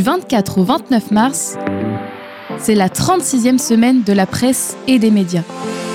Du 24 au 29 mars, c'est la 36e semaine de la presse et des médias.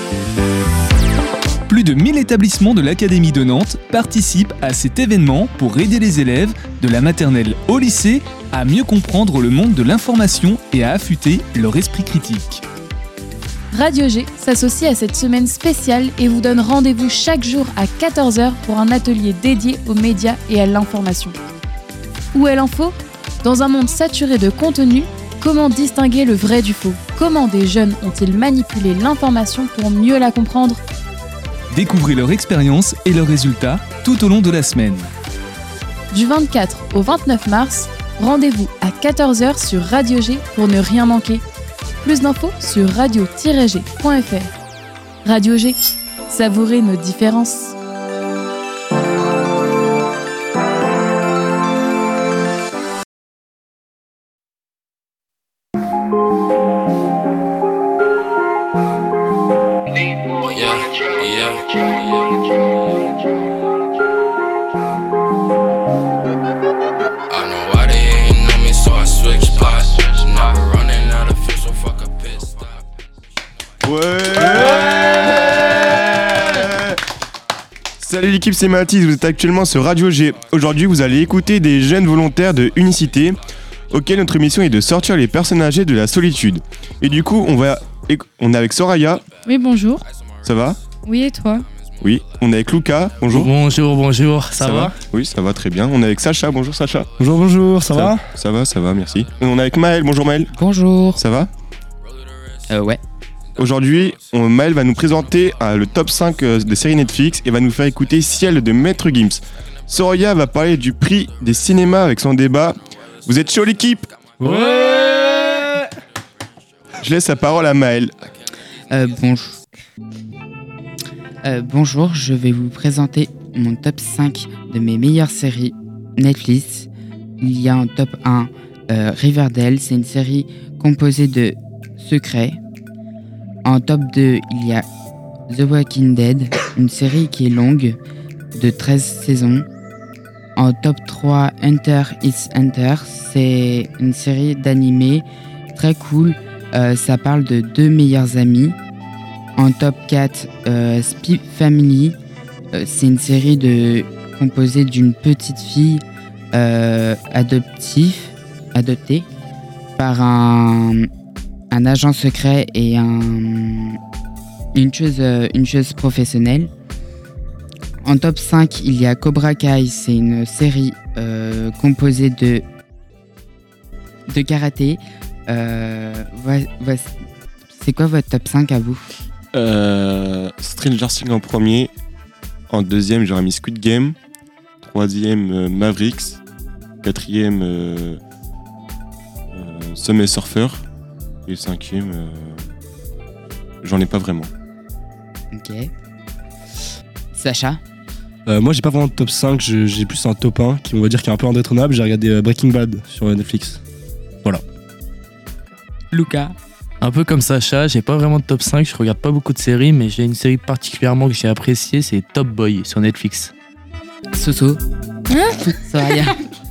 Plus de 1000 établissements de l'Académie de Nantes participent à cet événement pour aider les élèves, de la maternelle au lycée, à mieux comprendre le monde de l'information et à affûter leur esprit critique. Radio G s'associe à cette semaine spéciale et vous donne rendez-vous chaque jour à 14h pour un atelier dédié aux médias et à l'information. Où est l'info ? Dans un monde saturé de contenu, comment distinguer le vrai du faux ? Comment des jeunes ont-ils manipulé l'information pour mieux la comprendre ? Découvrez leur expérience et leurs résultats tout au long de la semaine. Du 24 au 29 mars, rendez-vous à 14h sur Radio G pour ne rien manquer. Plus d'infos sur radio-g.fr. Radio G, savourez nos différences. Salut l'équipe, c'est Mathis, vous êtes actuellement sur Radio G. Aujourd'hui, vous allez écouter des jeunes volontaires de Unicité, auquel notre mission est de sortir les personnes âgées de la solitude. Et du coup, on est avec Soraya. Oui, bonjour. Ça va ? Oui, et toi ? Oui. On est avec Lucas. Bonjour. Bonjour. Ça va ? Oui, ça va très bien. On est avec Sacha. Bonjour Sacha. Bonjour, ça va ? Ça va, merci. On est avec Maël. Bonjour Maël. Bonjour. Ça va ? Ouais. Aujourd'hui, Maël va nous présenter le top 5 des séries Netflix et va nous faire écouter Ciel de Maître Gims. Soraya va parler du prix des cinémas avec son débat. Vous êtes chaud l'équipe ? Ouais. Je laisse la parole à Maël. Bonjour, je vais vous présenter mon top 5 de mes meilleures séries Netflix. Il y a en top 1 Riverdale, c'est une série composée de secrets. En top 2, il y a The Walking Dead, une série qui est longue, de 13 saisons. En top 3, Hunter x Hunter, c'est une série d'animé très cool. Ça parle de deux meilleurs amis. En top 4, Spy Family, c'est une série composée d'une petite fille adoptée par un agent secret et une chose professionnelle. En top 5, il y a Cobra Kai, c'est une série composée de karaté. C'est quoi votre top 5 à vous ? Stranger Things en premier. En deuxième, j'aurais mis Squid Game. Troisième, Mavericks. Quatrième, Subway Surfer. Et cinquième, j'en ai pas vraiment. Ok. Sacha ? Moi, j'ai pas vraiment de top 5, j'ai plus un top 1 qui, on va dire, qui est un peu indétrônable. J'ai regardé Breaking Bad sur Netflix. Voilà. Lucas ? Un peu comme Sacha, j'ai pas vraiment de top 5, je regarde pas beaucoup de séries, mais j'ai une série particulièrement que j'ai appréciée, c'est Top Boy sur Netflix. Soso ? Soraya ?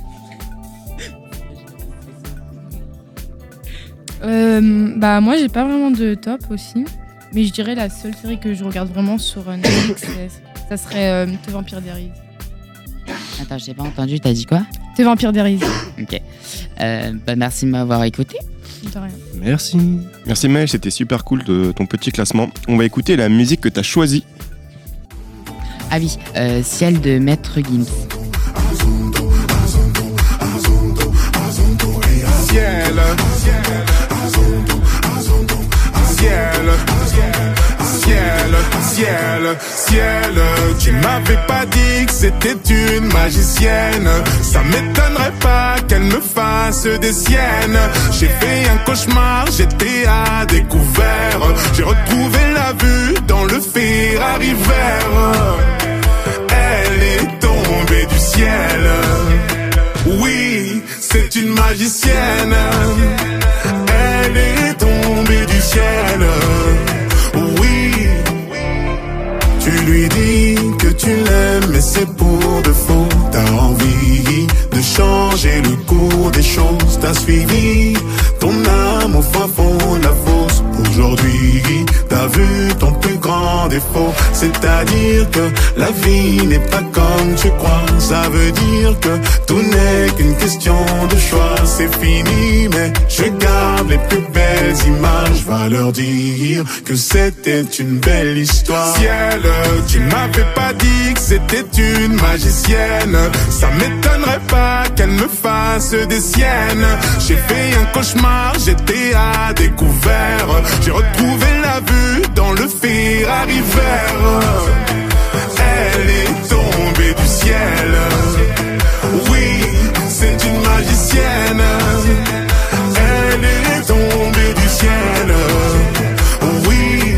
Moi j'ai pas vraiment de top aussi, mais je dirais la seule série que je regarde vraiment sur Netflix, ça serait The Vampire Diaries. Attends, j'ai pas entendu, t'as dit quoi ? The Vampire Diaries. Ok. Merci de m'avoir écouté. De rien. Merci Maël, c'était super cool de ton petit classement. On va écouter la musique que t'as choisie. Ah oui, Ciel de Maître Gims. Ciel, tu m'avais pas dit que c'était une magicienne. Ça m'étonnerait pas qu'elle me fasse des siennes. J'ai fait un cauchemar, j'étais à découvert. J'ai retrouvé la vue dans le Ferrari vert. Elle est tombée du ciel. Oui, c'est une magicienne. Elle est tombée du ciel. Oui, tu lui dis que tu l'aimes, mais c'est pour de faux. T'as envie de changer changé le cours des choses. T'as suivi ton âme au fin fond de la fosse. Aujourd'hui, t'as vu ton plus grand défaut. C'est-à-dire que la vie n'est pas comme tu crois. Ça veut dire que tout n'est qu'une question de choix. C'est fini, mais je garde les plus belles images. Va leur dire que c'était une belle histoire. Ciel, tu m'avais pas dit que c'était une magicienne. Ça m'étonnerait pas qu'elle me fasse des siennes. J'ai fait un cauchemar, j'étais à découvert. J'ai retrouvé la vue dans le Ferrari vert. Elle est tombée du ciel. Oui, c'est une magicienne. Elle est tombée du ciel. Oui.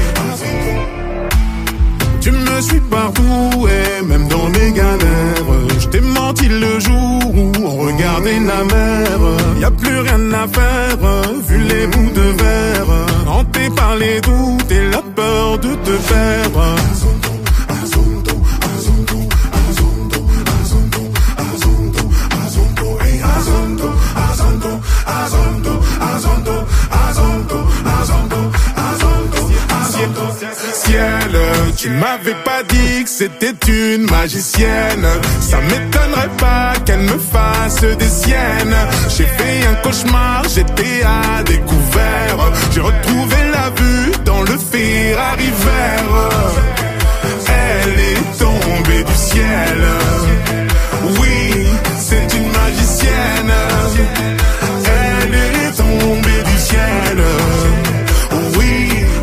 Tu me suis partout et même dans mes galères. Je t'ai menti le jour où on regardait la mer. Y a plus rien à faire, vu les bouts de verre. Hanté par les doutes et la peur de te perdre. Ciel, tu m'avais pas dit que c'était une magicienne. Ça m'étonnerait pas qu'elle me fasse des siennes. J'ai fait un cauchemar, j'étais à découvert. J'ai retrouvé la vue dans le Ferrari vert. Elle est tombée du ciel. Oui, c'est une magicienne. Elle est tombée du ciel. Oui.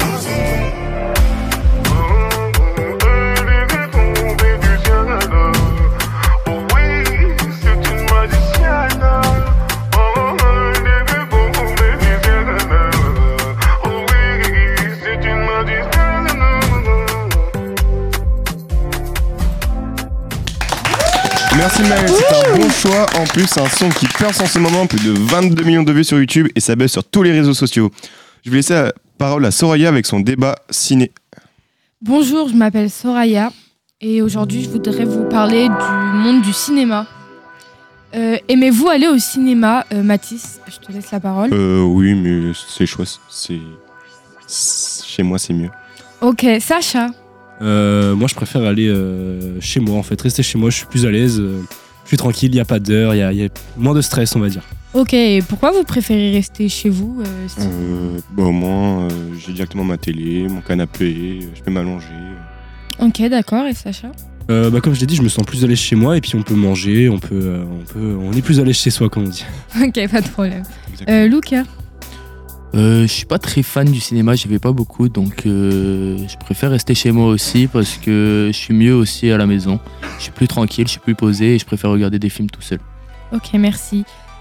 Merci Maël, c'est un bon choix. En plus, un son qui perce en ce moment, plus de 22 millions de vues sur YouTube et ça baisse sur tous les réseaux sociaux. Je vais laisser la parole à Soraya avec son débat ciné. Bonjour, je m'appelle Soraya et aujourd'hui je voudrais vous parler du monde du cinéma. Aimez-vous aller au cinéma, Mathis? Je te laisse la parole. Oui, mais c'est choix. Chez moi, c'est mieux. Ok, Sacha? Moi, je préfère aller chez moi, en fait. Rester chez moi, je suis plus à l'aise. Je suis tranquille, il n'y a pas d'heure, il y a moins de stress, on va dire. Ok, et pourquoi vous préférez rester chez vous, Steve? Au moins, j'ai directement ma télé, mon canapé, je peux m'allonger. Ok, d'accord, et Sacha? Comme je l'ai dit, je me sens plus à l'aise chez moi et puis on peut manger, on est plus à l'aise chez soi, comme on dit. Ok, pas de problème. Lucas? Je suis pas très fan du cinéma, j'y vais pas beaucoup, donc je préfère rester chez moi aussi parce que je suis mieux aussi à la maison. Je suis plus tranquille, je suis plus posé et je préfère regarder des films tout seul. Ok, merci.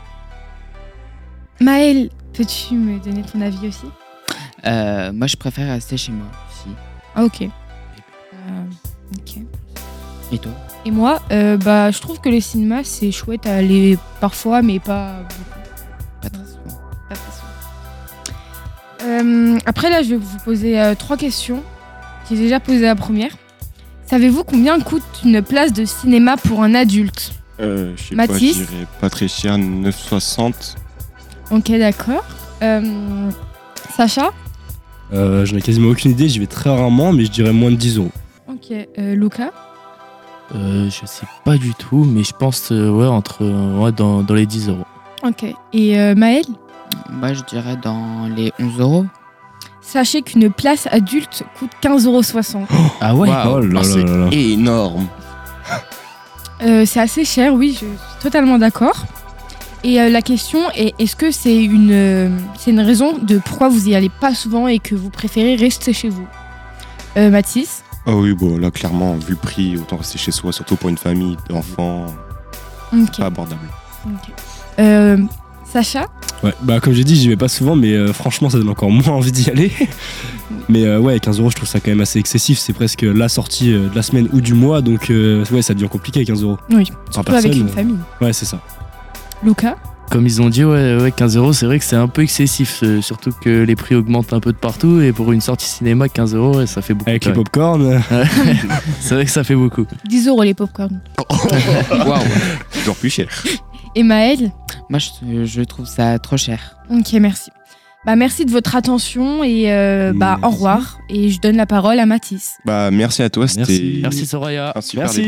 Maël, peux-tu me donner ton avis aussi? Moi, je préfère rester chez moi aussi. Ah, ok. Ok. Et toi? Et moi, je trouve que le cinéma, c'est chouette à aller parfois, mais pas beaucoup. Pas très souvent. Pas très souvent. Après, là, je vais vous poser 3 questions. J'ai déjà posé la première. Savez-vous combien coûte une place de cinéma pour un adulte? Je sais Mathis? pas, je dirais pas très cher, 9,60. Ok, d'accord. Sacha? J'en ai quasiment aucune idée, j'y vais très rarement, mais je dirais moins de 10 €. Ok. Lucas? Je sais pas du tout, mais je pense dans les 10 €. Ok. Et Maël? Moi, je dirais dans les 11 €. Sachez qu'une place adulte coûte 15,60 €. Ah ouais? Oh là là là là. Énorme. C'est assez cher, oui, je suis totalement d'accord. Et la question est, est-ce que c'est une raison de pourquoi vous y allez pas souvent et que vous préférez rester chez vous? Mathis? Ah oui, bon, là, clairement, vu le prix, autant rester chez soi, surtout pour une famille d'enfants, Ok. pas abordable. Ok. Sacha? Ouais, comme j'ai dit, j'y vais pas souvent, mais franchement, ça donne encore moins envie d'y aller. Mais ouais, 15 €, je trouve ça quand même assez excessif. C'est presque la sortie de la semaine ou du mois, donc ouais, ça devient compliqué, 15 €. Oui, Par surtout personne, avec une famille. Ouais, c'est ça. Lucas? Comme ils ont dit, ouais, 15 €, c'est vrai que c'est un peu excessif, surtout que les prix augmentent un peu de partout et pour une sortie cinéma, 15 €, ça fait beaucoup. Avec quand les même. pop-corn. C'est vrai que ça fait beaucoup. 10 € les pop-corn. Waouh! Toujours plus cher. Et Maëlle? Moi, je trouve ça trop cher. Ok, merci. Merci de votre attention et au revoir. Et je donne la parole à Mathis. Merci à toi, c'était Merci Soraya. un super Merci. débat.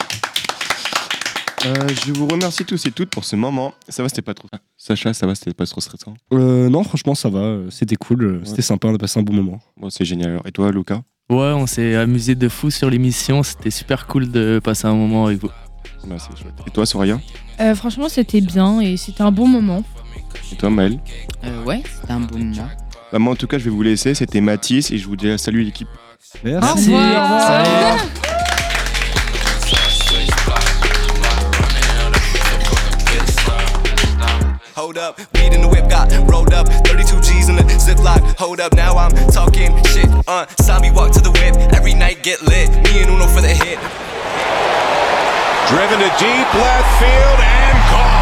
Je vous remercie tous et toutes pour ce moment. Ça va, c'était pas trop. Sacha, ça va, c'était pas trop stressant. Non, franchement, ça va. C'était cool. C'était sympa. On a passé un bon moment. Bon, c'est génial. Alors, et toi, Lucas? Ouais, on s'est amusé de fou sur l'émission. C'était super cool de passer un moment avec vous. C'est chouette. Et toi, Soraya? Franchement, c'était bien et c'était un bon moment. Et toi, Maëlle? Ouais, c'était un bon moment. Moi, en tout cas, je vais vous laisser. C'était Mathis et je vous dis salut l'équipe. Merci. Au revoir. Hold up, weed in the whip got rolled up, 32 G's in the Ziploc. Hold up, now I'm talking shit. Saw me walk to the whip, every night get lit. Me and Uno for the hit. Driven to deep left field and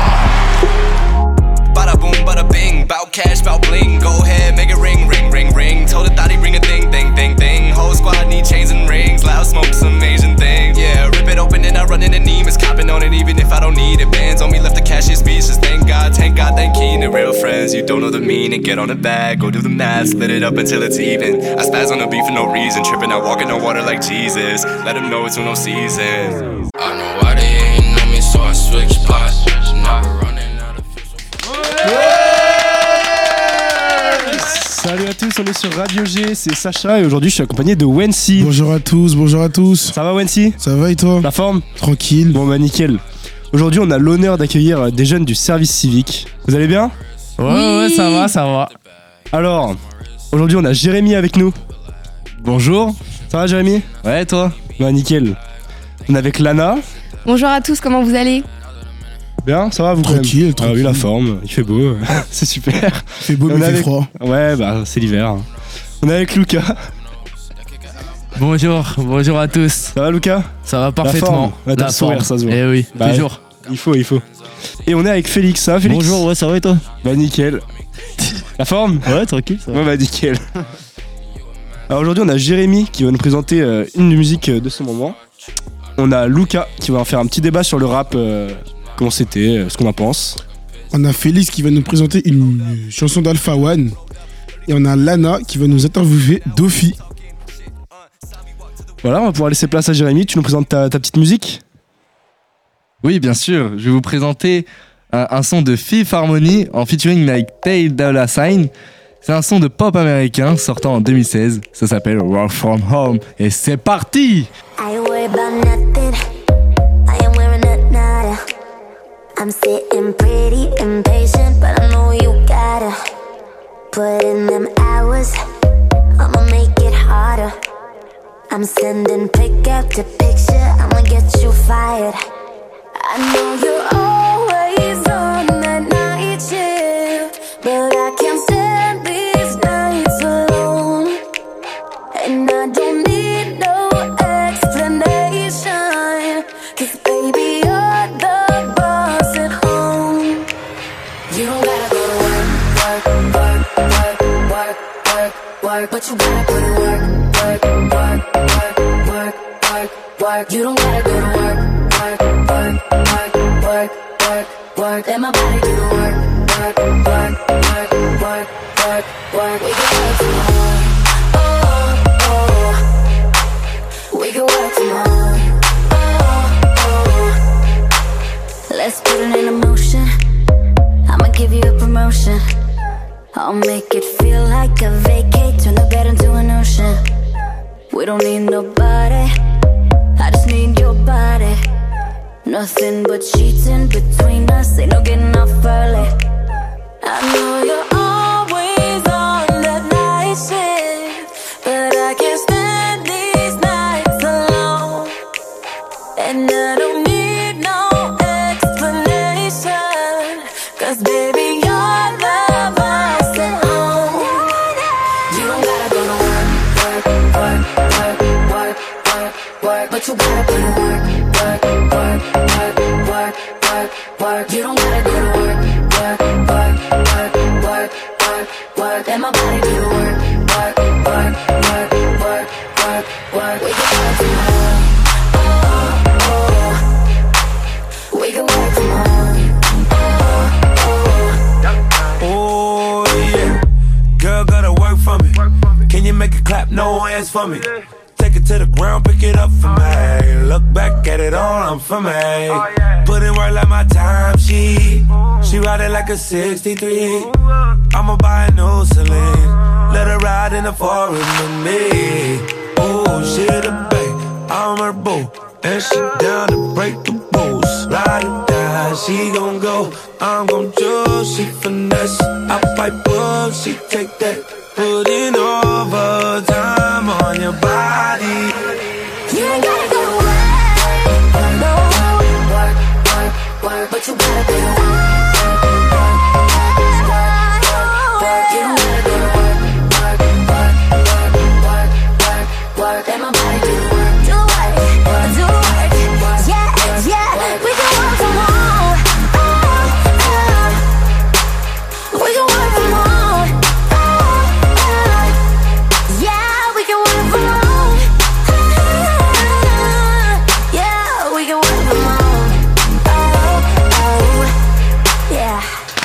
gone. Bada boom, bada bing, bout cash, bout bling. Go ahead, make it ring, ring, ring, ring. Told the thought he bring a ding, ding, ding, ding. Whole squad need chains and rings, loud smoke, some Asian things. Yeah, rip it open and I run in the Nemus, copping on it even if I don't need it. Bands on me, left the cash is speechless. Thank God, thank Keen and real friends. You don't know the meaning, get on the bag, go do the math, split it up until it's even. I spaz on the beat for no reason, tripping out, walking on water like Jesus. Let them know it's no season. I know why they ain't know me, so I switch spots. Never running out of Salut à tous, on est sur Radio G, c'est Sacha et aujourd'hui je suis accompagné de Wensi. Bonjour à tous. Ça va Wensi? Ça va et toi? La forme? Tranquille. Bon nickel. Aujourd'hui on a l'honneur d'accueillir des jeunes du service civique. Vous allez bien? Ouais, ça va. Alors, aujourd'hui on a Jérémy avec nous. Bonjour. Ça va Jérémy? Ouais, toi? Nickel. On est avec Lana. Bonjour à tous, comment vous allez? Bien, ça va vous? Tranquille. Ah oui, la forme, il fait beau, c'est super. Il fait beau mais il fait froid. Ouais, c'est l'hiver. On est avec Lucas. Bonjour à tous. Ça va Lucas? Ça va parfaitement. Ouais, t'as le sourire, ça se voit. Eh oui, toujours. Il faut. Et on est avec Félix, ça va Félix? Bonjour, ouais, ça va et toi? Nickel. La forme? Ouais, tranquille, ça va. Ouais, nickel. Alors aujourd'hui, on a Jérémy qui va nous présenter une musique de ce moment. On a Lucas qui va en faire un petit débat sur le rap, comment c'était, ce qu'on en pense. On a Félix qui va nous présenter une chanson d'Alpha One. Et on a Lana qui va nous interviewer Dofi. Voilà, on va pouvoir laisser place à Jérémy. Tu nous présentes ta petite musique? Oui, bien sûr. Je vais vous présenter un son de Fifth Harmony en featuring avec Tay Dolla $ign. C'est un son de pop américain sortant en 2016. Ça s'appelle Work From Home. Et c'est parti! I worry about nothing. I am wearing a nada. I'm sitting pretty impatient, but I know you gotta put in them hours. I'ma make it harder. I'm sending pick after picture. I'ma get you fired. I know you're always on that night shift, but I can't stand these nights alone. And I don't need no explanation, 'cause baby you're the boss at home. You don't gotta go to work, but you gotta put in work. You don't gotta go to work. Let my body do the work. We can work tomorrow. We can work tomorrow. Let's put it in motion. I'ma give you a promotion. I'll make it feel like a vacate. Turn the bed into an ocean. We don't need nobody. I just need your body. Nothing but sheets in between us. Ain't no getting off early. I know you're always on that night shift, but I can't stand these nights alone. And I don't need no explanation, 'cause baby you're the boss at home. You don't gotta go to work, but you gotta put in work. You don't gotta go to work. Let my body do the work. We can work tomorrow. We can work tomorrow. nice for me. Take it to the ground, pick it up for me. Look back at it all, I'm for me. Put in work like my time sheet. She ride it like a 63. I'ma buy a new Celine. Let her ride in the forest with me. Oh, she the babe, I'm her boo. And she down to break the rules. Ride or die, she gon' go. I'm gon' choose, she finesse. I pipe up, she take that. Put in overtime on your body. You ain't gotta go to work, no. Work, but you gotta be work. You don't gotta go to work, let my body do the work. Do the work, yeah, we can work from home. We can work from home. Yeah, we can work from home. Yeah, we can work from home. Yeah.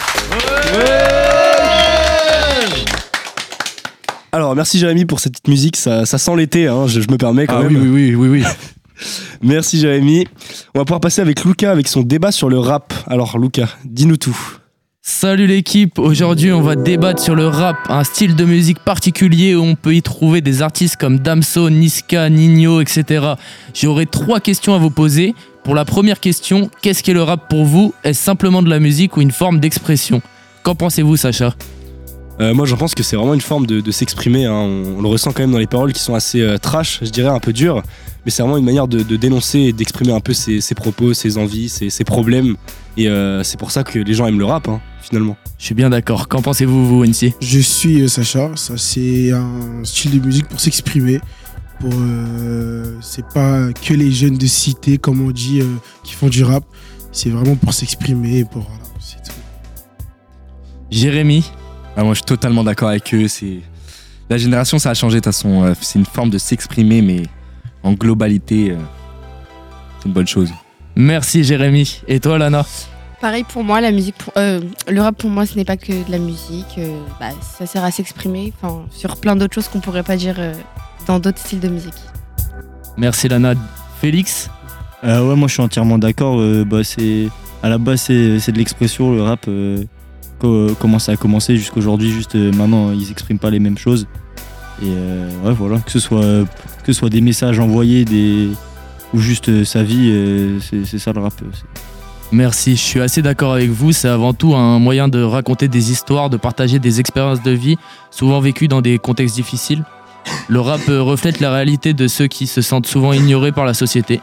Alors, merci Jérémy pour cette petite musique, ça sent l'été, hein, je me permets quand même. Oui. Merci Jérémy. On va pouvoir passer avec Lucas avec son débat sur le rap. Alors Lucas, dis-nous tout. Salut l'équipe, aujourd'hui on va débattre sur le rap, un style de musique particulier où on peut y trouver des artistes comme Damso, Niska, Nino, etc. J'aurai 3 questions à vous poser. Pour la première question, qu'est-ce qu'est le rap pour vous ? Est-ce simplement de la musique ou une forme d'expression ? Qu'en pensez-vous Sacha ? Moi j'en pense que c'est vraiment une forme de s'exprimer, hein. On le ressent quand même dans les paroles qui sont assez trash, je dirais un peu dures, mais c'est vraiment une manière de dénoncer et d'exprimer un peu ses propos, ses envies, ses problèmes, et c'est pour ça que les gens aiment le rap, hein, finalement. Je suis bien d'accord, qu'en pensez-vous vous NC ? Je suis Sacha, ça c'est un style de musique pour s'exprimer, c'est pas que les jeunes de cité comme on dit qui font du rap, c'est vraiment pour s'exprimer, voilà, c'est tout. Jérémy ? Moi je suis totalement d'accord avec eux, la génération ça a changé de toute façon, c'est une forme de s'exprimer mais en globalité c'est une bonne chose. Merci Jérémy, et toi Lana ? Pareil pour moi, la musique, le rap pour moi ce n'est pas que de la musique, ça sert à s'exprimer sur plein d'autres choses qu'on pourrait pas dire dans d'autres styles de musique. Merci Lana. Félix ? Ouais, moi je suis entièrement d'accord, à la base c'est de l'expression, le rap. Comment ça a commencé jusqu'aujourd'hui, juste maintenant ils expriment pas les mêmes choses et ouais voilà, que ce soit des messages envoyés ou juste sa vie, c'est ça le rap. Merci, je suis assez d'accord avec vous, c'est avant tout un moyen de raconter des histoires, de partager des expériences de vie souvent vécues dans des contextes difficiles. Le rap reflète la réalité de ceux qui se sentent souvent ignorés par la société.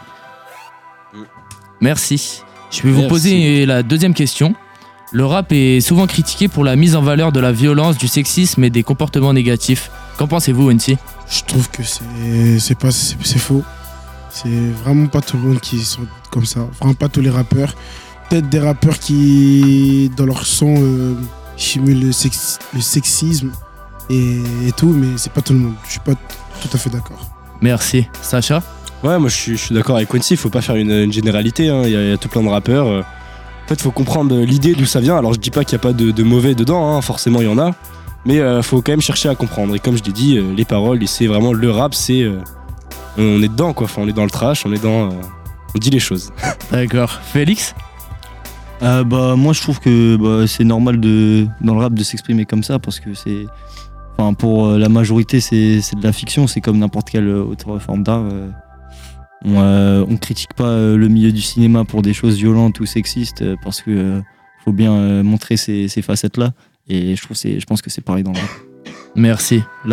Merci. Je vais vous poser la deuxième question. Le rap est souvent critiqué pour la mise en valeur de la violence, du sexisme et des comportements négatifs. Qu'en pensez-vous, NC ? Je trouve que c'est faux. C'est vraiment pas tout le monde qui sont comme ça. Vraiment pas tous les rappeurs. Peut-être des rappeurs qui, dans leur son, simulent le sexisme et tout, mais c'est pas tout le monde. Je suis pas tout à fait d'accord. Merci. Sacha ? Ouais, moi je suis d'accord avec Quincy, il faut pas faire une généralité, hein. Il y a tout plein de rappeurs. En fait, il faut comprendre l'idée d'où ça vient. Alors, je dis pas qu'il n'y a pas de mauvais dedans, hein. Forcément, il y en a. Mais faut quand même chercher à comprendre. Et comme je l'ai dit, les paroles, et c'est vraiment le rap, c'est. On est dedans, quoi. Enfin, on est dans le trash, on dit les choses. D'accord. Félix ? Moi, je trouve que c'est normal dans le rap de s'exprimer comme ça parce que c'est. Enfin, pour la majorité, c'est de la fiction. C'est comme n'importe quelle autre forme d'art. On critique pas le milieu du cinéma pour des choses violentes ou sexistes parce que faut bien montrer ces facettes-là et je pense que c'est pareil dans le rap. Merci. Lana ?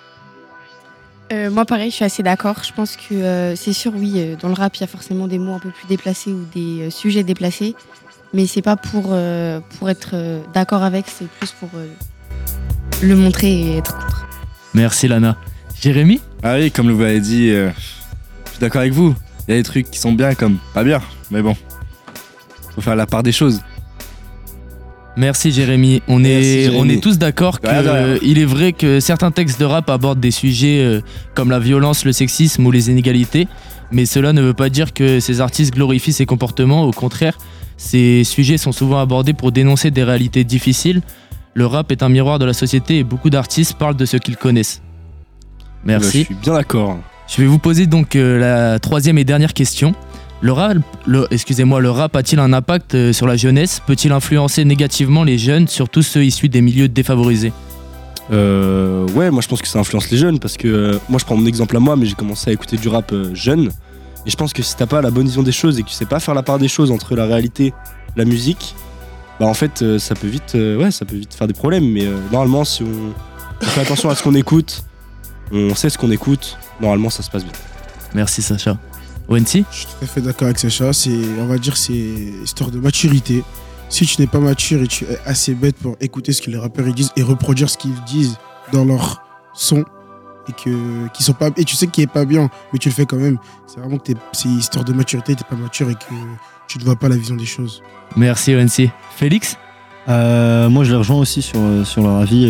Moi pareil, je suis assez d'accord. Je pense que c'est sûr, oui, dans le rap il y a forcément des mots un peu plus déplacés ou des sujets déplacés, mais c'est pas pour être d'accord avec, c'est plus pour le montrer et être contre. Merci Lana. Jérémy ? Ah oui, comme vous l'avez dit, je suis d'accord avec vous. Il y a des trucs qui sont bien comme pas bien, mais bon, faut faire la part des choses. Merci Jérémy. On est tous d'accord qu'il est vrai que certains textes de rap abordent des sujets comme la violence, le sexisme ou les inégalités, mais cela ne veut pas dire que ces artistes glorifient ces comportements. Au contraire, ces sujets sont souvent abordés pour dénoncer des réalités difficiles. Le rap est un miroir de la société et beaucoup d'artistes parlent de ce qu'ils connaissent. Merci. Je suis bien d'accord. Je vais vous poser donc la troisième et dernière question. Le rap a-t-il un impact sur la jeunesse? Peut-il influencer négativement les jeunes, surtout ceux issus des milieux défavorisés? Ouais, moi je pense que ça influence les jeunes parce que moi je prends mon exemple à moi, mais j'ai commencé à écouter du rap jeune. Et je pense que si t'as pas la bonne vision des choses et que tu sais pas faire la part des choses entre la réalité et la musique, bah en fait ça peut vite faire des problèmes. Mais normalement, si on fait attention à ce qu'on écoute, on sait ce qu'on écoute, normalement ça se passe bien. Merci Sacha. Wensi? Je suis tout à fait d'accord avec Sacha. On va dire c'est histoire de maturité. Si tu n'es pas mature et tu es assez bête pour écouter ce que les rappeurs ils disent et reproduire ce qu'ils disent dans leur son qui sont pas, et tu sais qu'il est pas bien, mais tu le fais quand même, c'est vraiment que c'est histoire de maturité, t'es pas mature et que tu ne vois pas la vision des choses. Merci Wensi. Félix? Moi je les rejoins aussi sur leur avis.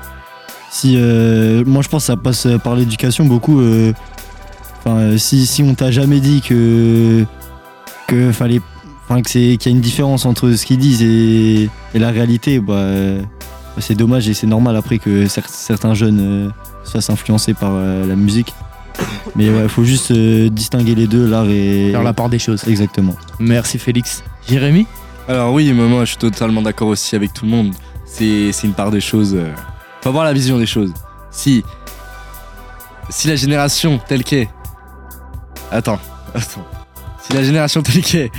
Moi je pense que ça passe par l'éducation beaucoup. Si on t'a jamais dit qu'il y a une différence entre ce qu'ils disent et la réalité, c'est dommage et c'est normal après que certains jeunes se fassent influencer par la musique. Mais il faut juste distinguer les deux, l'art et... faire la part des choses. Exactement. Merci Félix. Jérémy? Alors oui, moi je suis totalement d'accord aussi avec tout le monde. C'est une part des choses. Faut avoir la vision des choses. Si la génération telle qu'est... Attends. Si la génération telle qu'est...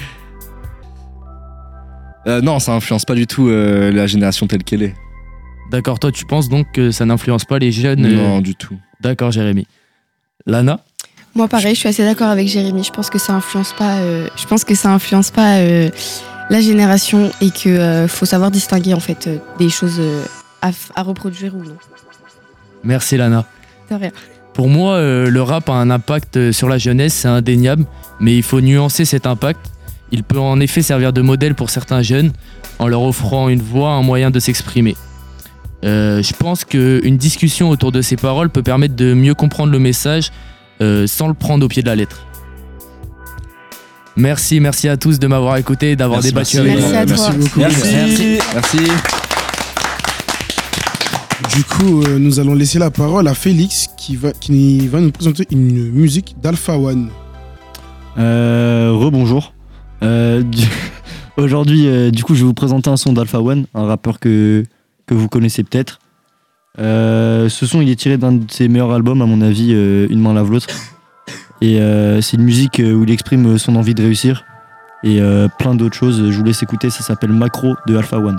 non, ça influence pas du tout la génération telle qu'elle est. D'accord, toi tu penses donc que ça n'influence pas les jeunes? Non, du tout. D'accord, Jérémy. Lana? Moi pareil, je suis assez d'accord avec Jérémy. Je pense que ça influence pas, la génération et que faut savoir distinguer en fait des choses à reproduire ou non. Merci Lana. De rien. Pour moi, le rap a un impact sur la jeunesse, c'est indéniable, mais il faut nuancer cet impact. Il peut en effet servir de modèle pour certains jeunes en leur offrant une voix, un moyen de s'exprimer. Je pense qu'une discussion autour de ces paroles peut permettre de mieux comprendre le message sans le prendre au pied de la lettre. Merci à tous de m'avoir écouté et d'avoir débattu avec moi. Merci à toi. Merci beaucoup. Merci. Du coup, nous allons laisser la parole à Félix qui va nous présenter une musique d'Alpha One. Rebonjour. Aujourd'hui, du coup, je vais vous présenter un son d'Alpha One, un rappeur que vous connaissez peut-être. Ce son, il est tiré d'un de ses meilleurs albums, à mon avis, Une main lave l'autre. Et c'est une musique où il exprime son envie de réussir et plein d'autres choses. Je vous laisse écouter, ça s'appelle Macro de Alpha One.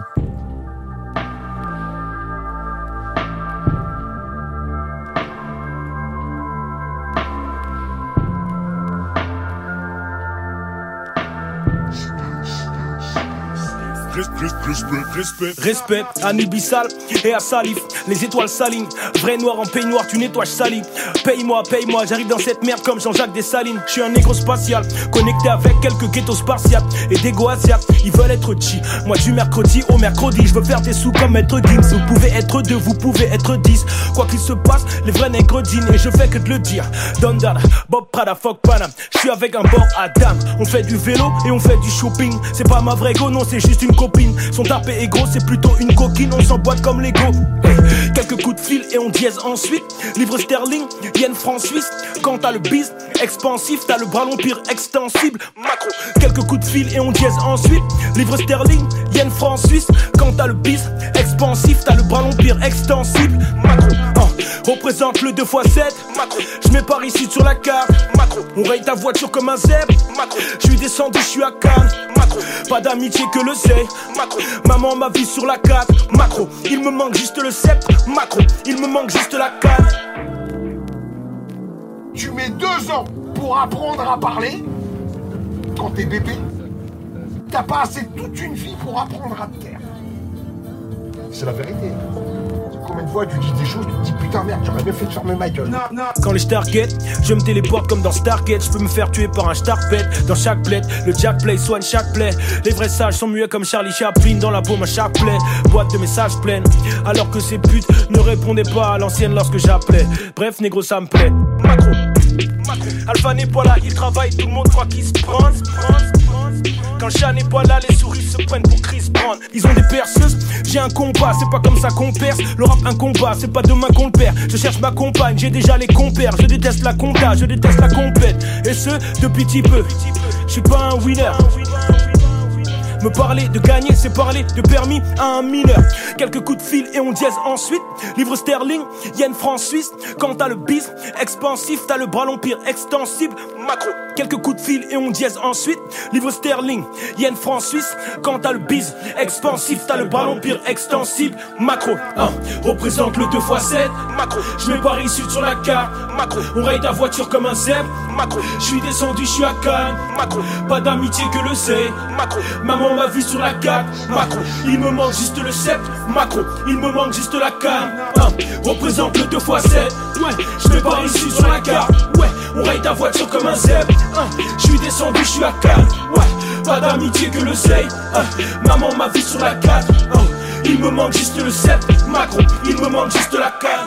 Respect à Nubissal et à Salif. Les étoiles s'alignent, vrai noir en peignoir, tu nettoies sali. Paye-moi, j'arrive dans cette merde comme Jean-Jacques Dessalines. Je suis un négro spatial, connecté avec quelques ghettos spartiates et des go asiates. Ils veulent être G, moi du mercredi au mercredi. Je veux faire des sous comme Maître Gims. Vous pouvez être 2, vous pouvez être 10. Quoi qu'il se passe, les vrais nègres dînent et je fais que de le dire. Dondada, Bob Prada, fuck Panam. Je suis avec un bord Adam. On fait du vélo et on fait du shopping. C'est pas ma vraie go, non, c'est juste une copine. Son tapé est gros, c'est plutôt une coquine. On s'emboîte comme Lego. Hey, quelques coups de fil et on dièse ensuite. Livre sterling, yen, franc suisse. Quand t'as le biz expansif, t'as le bras long pire extensible. Macro, quelques coups de fil et on dièse ensuite. Livre sterling, yen, franc suisse. Quand t'as le biz expansif, t'as le bras long pire extensible. Macro, représente le 2x7. Macro, je mets Paris Sud sur la carte. Macro, on raye ta voiture comme un zèbre. Macro, je suis descendu, je suis à Cannes. Macro, pas d'amitié que le sait. Macro, maman m'a vu sur la 4. Macro, il me manque juste le sceptre. Macro, il me manque juste la canne. Tu mets 2 ans pour apprendre à parler quand t'es bébé. T'as pas assez toute une vie pour apprendre à te taire. C'est la vérité. Combien de fois tu dis des choses, tu te dis putain merde, j'aurais bien fait de fermer ma gueule. Quand les Stargate, je me téléporte comme dans Stargate. Je peux me faire tuer par un Starpet dans chaque bled. Le Jack Play soigne chaque plaie. Les vrais sages sont muets comme Charlie Chaplin dans la paume à chaque plaie. Boîte de messages pleine. Alors que ces putes ne répondaient pas à l'ancienne lorsque j'appelais. Bref, négro, ça me plaît. Macro, Alpha n'est pas là, il travaille, tout le monde croit qu'il se prend. Quand le chat n'est pas là, les souris se prennent pour Chris Brown. Ils ont des perceuses, j'ai un combat, c'est pas comme ça qu'on perce. Le rap un combat, c'est pas demain qu'on le perd. Je cherche ma compagne, j'ai déjà les compères. Je déteste la compta, je déteste la compète. Et ce, depuis petit peu. Je suis pas un winner. Me parler de gagner, c'est parler de permis à un mineur. Quelques coups de fil et on dièse ensuite. Livre sterling, yen franc suisse. Quand t'as le bis expansif, t'as le bras long pire extensible. Macro, quelques coups de fil et on dièse ensuite. Livre sterling, yen franc suisse. Quand t'as le bis expansif, t'as le bras long pire extensible. Macro, représente le 2x7. Macro, je mets Paris Sud sur la carte. Macro, on raye ta voiture comme un zèbre. Macro, je suis descendu, je suis à Cannes. Macro, pas d'amitié que le sait. Macro, maman m'a vu sur la carte. Macro, il me manque juste le sceptre. Macro, il me manque juste la canne. Représente le 2x7. Ouais, je mets Paris Sud sur la carte. Ouais, on raye ta voiture comme un zèbre. Je suis descendu, je suis à Cannes. Ouais, pas d'amitié que le sait. Maman m'a vu sur la carte. Il me manque juste le sceptre. Macro, il me manque juste la canne.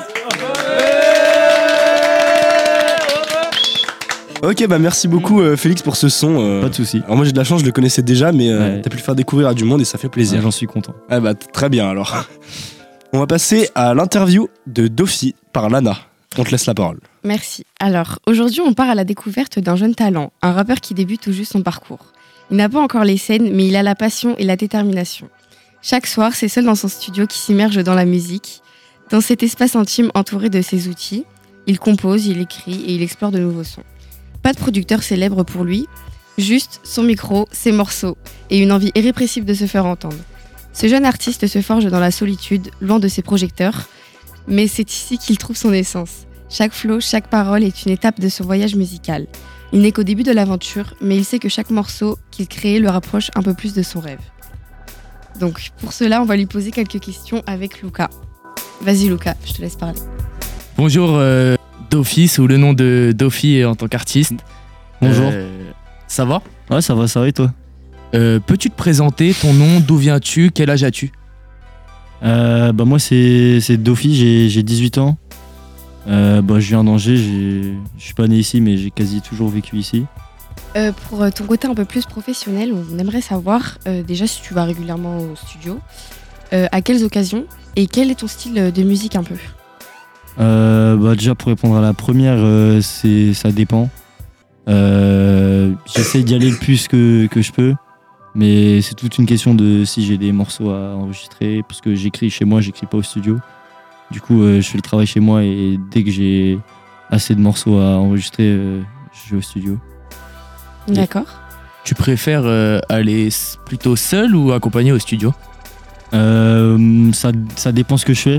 Ok, bah merci beaucoup Félix pour ce son. Pas de soucis. Alors moi j'ai de la chance, je le connaissais déjà, mais t'as pu le faire découvrir à du monde et ça fait plaisir. J'en suis content. Ah bah très bien alors. On va passer à l'interview de Dofi par Lana. On te laisse la parole. Merci. Alors, aujourd'hui, on part à la découverte d'un jeune talent, un rappeur qui débute tout juste son parcours. Il n'a pas encore les scènes, mais il a la passion et la détermination. Chaque soir, c'est seul dans son studio qui s'immerge dans la musique. Dans cet espace intime entouré de ses outils, il compose, il écrit et il explore de nouveaux sons. Pas de producteur célèbre pour lui, juste son micro, ses morceaux et une envie irrépressible de se faire entendre. Ce jeune artiste se forge dans la solitude, loin de ses projecteurs, mais c'est ici qu'il trouve son essence. Chaque flow, chaque parole est une étape de son voyage musical. Il n'est qu'au début de l'aventure, mais il sait que chaque morceau qu'il crée le rapproche un peu plus de son rêve. Donc pour cela, on va lui poser quelques questions avec Luca. Vas-y Luca, je te laisse parler. Bonjour Dofi, sous le nom de Dofi en tant qu'artiste. Bonjour. Ça va ? Ouais, ça va et toi ? Peux-tu te présenter, ton nom, d'où viens-tu, quel âge as-tu ? Bah moi c'est Dofi, j'ai 18 ans. Je viens d'Angers, je suis pas né ici mais j'ai quasi toujours vécu ici. Pour ton côté un peu plus professionnel, on aimerait savoir déjà si tu vas régulièrement au studio, à quelles occasions et quel est ton style de musique un peu ? Déjà pour répondre à la première, ça dépend. J'essaie d'y aller le plus que je peux, mais c'est toute une question de si j'ai des morceaux à enregistrer, parce que j'écris chez moi, j'écris pas au studio. Du coup, je fais le travail chez moi et dès que j'ai assez de morceaux à enregistrer, je vais au studio. D'accord. Tu préfères aller plutôt seul ou accompagné au studio ? Ça dépend ce que je fais.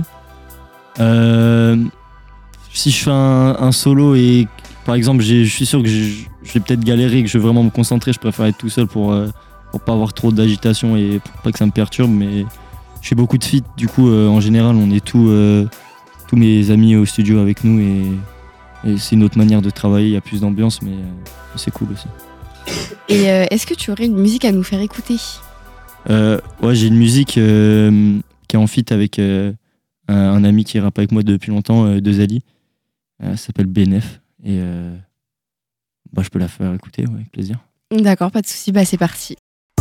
Si je fais un solo et par exemple je suis sûr que je vais peut-être galérer, que je vais vraiment me concentrer, je préfère être tout seul pour pas avoir trop d'agitation et pour pas que ça me perturbe. Mais je fais beaucoup de feats, du coup en général on est tous mes amis au studio avec nous et c'est une autre manière de travailler, il y a plus d'ambiance mais c'est cool aussi. Et est-ce que tu aurais une musique à nous faire écouter ? Ouais, j'ai une musique qui est en feat avec un ami qui rappe avec moi depuis longtemps, Dezali. Ça s'appelle BNF et je peux la faire écouter, ouais, avec plaisir. D'accord, pas de souci, c'est parti.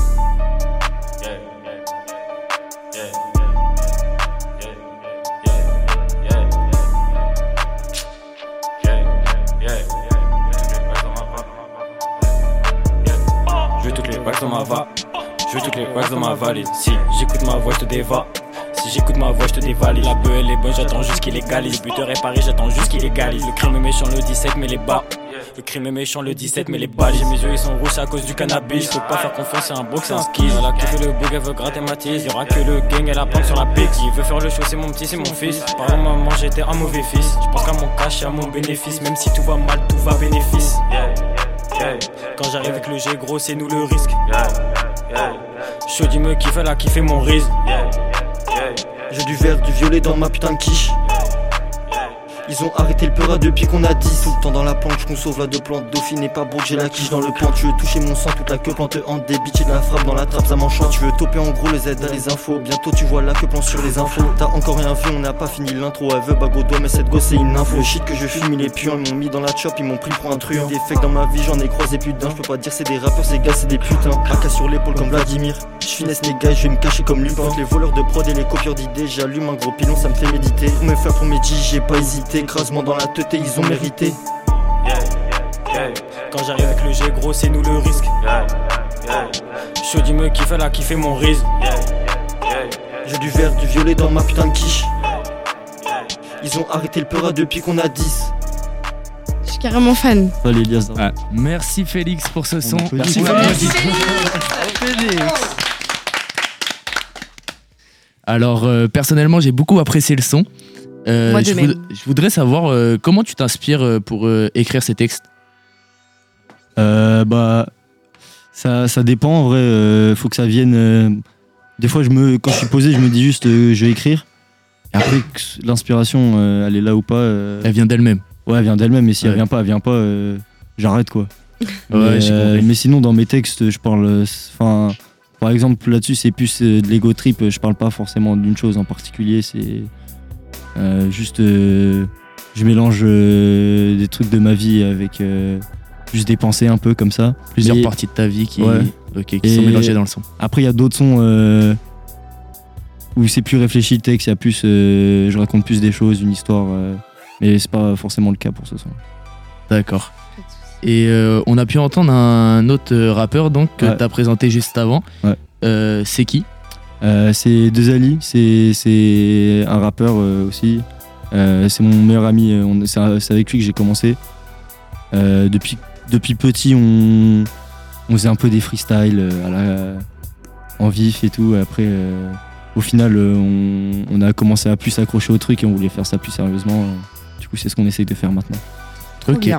Je veux toutes les wax dans ma va. Je veux toutes les wax dans ma valise. Si j'écoute ma voix, je te déva. Si j'écoute ma voix, je te dévalise. La beuh elle est bonne, j'attends juste qu'il légalise. Le buteur est Paris, j'attends juste qu'il légalise. Le crime est méchant le 17, mais les bas. Le crime est méchant le 17, mais les balles. J'ai mes yeux, ils sont rouges à cause du cannabis. Faut pas faire confiance, c'est un box, c'est un ski. Elle a kiffé le bug, elle veut gratter ma tise. Y'aura que le gang, elle a planque sur la pique. Qui veut faire le show, c'est mon petit, c'est mon fils. Pardon maman, j'étais un mauvais fils. Je pense qu'à mon cash et à mon bénéfice. Même si tout va mal, tout va bénéfice. Quand j'arrive avec le G, gros, c'est nous le risque. Chaud, me kiffe, elle a kiffé mon riz. J'ai du vert, du violet dans ma putain de quiche. Ils ont arrêté le peura depuis qu'on a 10. Tout le temps dans la planche, qu'on sauve la deux plantes. Dauphine n'est pas beau, j'ai la quiche dans le pan. Tu veux toucher mon sang, toute la queue plante hante. Des bitches et de la frappe dans la trappe, ça m'enchante. Tu veux toper en gros le Z dans les infos. Bientôt tu vois la queue plan sur les infos. T'as encore rien vu, on n'a pas fini l'intro. Elle veut bague au doigt, mais cette gosse c'est une info. Le shit que je fume, il est puant. Ils m'ont mis dans la chop, ils m'ont pris pour un truand. Des fakes dans ma vie, j'en ai croisé plus d'un. Je peux pas dire c'est des rappeurs, ces gars c'est des putains. AK sur l'épaule comme Vladimir. Je finesse les gars, je vais me cacher comme Lupin. Les voleurs de prod et les copieurs d'idées. J'allume un gros pilon, ça me fait méditer. Pour me faire pour mes G, j'ai pas hésité. Écrasement dans la tête, ils ont mérité. Quand j'arrive avec le G gros, c'est nous le risque. Chaudi me kiffe, elle a kiffé mon riz. J'ai du vert, du violet dans ma putain de quiche. Ils ont arrêté le peura depuis qu'on a 10. Je suis carrément fan. Allez, Elias. Merci Félix pour ce son. Merci Félix. Alors personnellement j'ai beaucoup apprécié le son. Moi de même. Je voudrais savoir comment tu t'inspires pour écrire ces textes. Bah ça dépend en vrai. Faut que ça vienne. Des fois quand je suis posé je me dis juste je vais écrire. Et après l'inspiration elle est là ou pas. Elle vient d'elle-même. Ouais, elle vient d'elle-même. Et si elle vient pas j'arrête quoi. Mais sinon dans mes textes je parle. Par exemple là-dessus c'est plus de l'ego trip. Je parle pas forcément d'une chose en particulier. C'est juste je mélange des trucs de ma vie avec juste des pensées un peu comme ça. Plusieurs parties de ta vie qui sont mélangées dans le son. Après il y a d'autres sons où c'est plus réfléchi le texte, il y a plus je raconte plus des choses, une histoire, mais c'est pas forcément le cas pour ce son. D'accord. Et on a pu entendre un autre rappeur donc que t'as présenté juste avant. C'est qui? C'est Dezali, c'est un rappeur aussi. C'est mon meilleur ami, c'est avec lui que j'ai commencé. Depuis petit, on faisait un peu des freestyles en vif et tout. Après, au final, on a commencé à plus s'accrocher au truc et on voulait faire ça plus sérieusement. Du coup, c'est ce qu'on essaye de faire maintenant. Trop bien.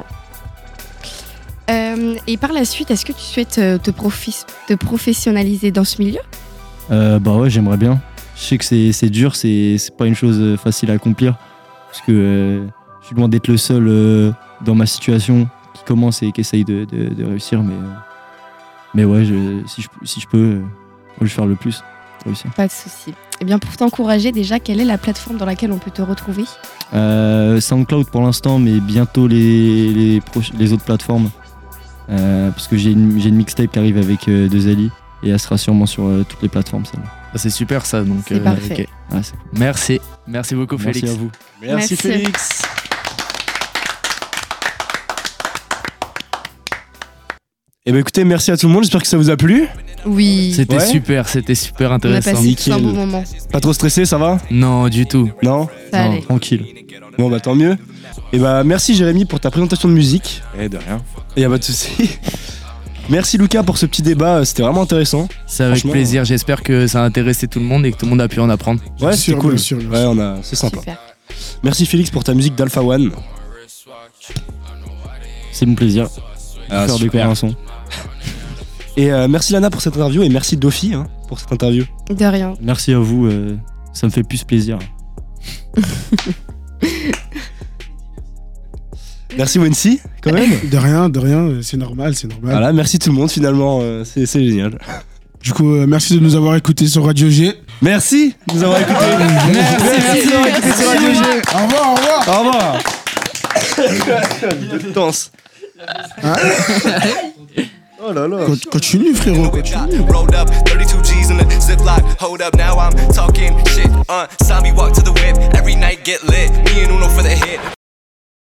Et par la suite, est-ce que tu souhaites te professionnaliser dans ce milieu? Bah ouais, j'aimerais bien. Je sais que c'est dur, c'est pas une chose facile à accomplir. Parce que je suis loin d'être le seul dans ma situation qui commence et qui essaye de réussir. Mais ouais, si je peux, je vais faire le plus pour réussir. Pas de souci. Et bien pour t'encourager, déjà, quelle est la plateforme dans laquelle on peut te retrouver? SoundCloud pour l'instant, mais bientôt les autres plateformes. Parce que j'ai une mixtape qui arrive avec Dezali. Et elle sera sûrement sur toutes les plateformes, celle-là. C'est super ça, donc. C'est parfait. Ouais, c'est cool. Merci beaucoup Félix. Merci à vous. Merci Félix. Et bah écoutez, merci à tout le monde, j'espère que ça vous a plu. Oui. C'était super intéressant. On a passé un bon moment. Pas trop stressé, ça va? Non, du tout. Non? Ça allait. Tranquille. Bon bah tant mieux. Et bah merci Jérémy pour ta présentation de musique. De rien. Et y a pas de souci. Merci Lucas pour ce petit débat, c'était vraiment intéressant. C'est avec plaisir, j'espère que ça a intéressé tout le monde et que tout le monde a pu en apprendre. Ouais, c'est cool. Ouais, c'est sympa. Super. Merci Félix pour ta musique d'Alpha One. C'est mon plaisir. Faire découvrir un son. Et merci Lana pour cette interview et merci Dofi pour cette interview. De rien. Merci à vous, ça me fait plus plaisir. Merci Wensi, quand même. De rien, c'est normal. Voilà, merci tout le monde finalement, c'est génial. Du coup, merci de nous avoir écoutés sur Radio G. Merci de nous avoir écoutés. Merci de nous avoir écoutés sur Radio G. Au revoir. Danse. Oh là là. Continue frérot, continue. Rolled up, 32 G's in the Ziploc. Hold up, now I'm talking shit. Saw me walk to the whip. Every night get lit. Me and Uno for the hit.